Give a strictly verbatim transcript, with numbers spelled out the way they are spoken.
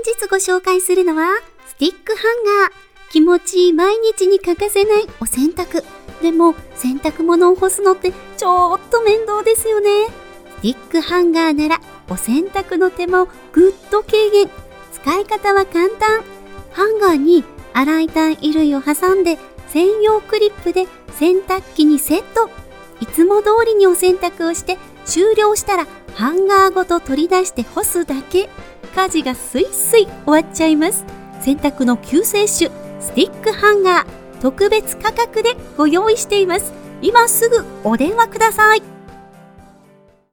日ご紹介するのはスティックハンガー。気持ちいい毎日に欠かせないお洗濯。でも洗濯物を干すのってちょっと面倒ですよね。スティックハンガーならお洗濯の手間をぐっと軽減。使い方は簡単。ハンガーに洗いたい衣類を挟んで専用クリップで洗濯機にセット。いつも通りにお洗濯をして終了したらハンガーごと取り出して干すだけ。家事がスイスイ終わっちゃいます。洗濯の救世主スティックハンガー、特別価格でご用意しています。今すぐお電話ください。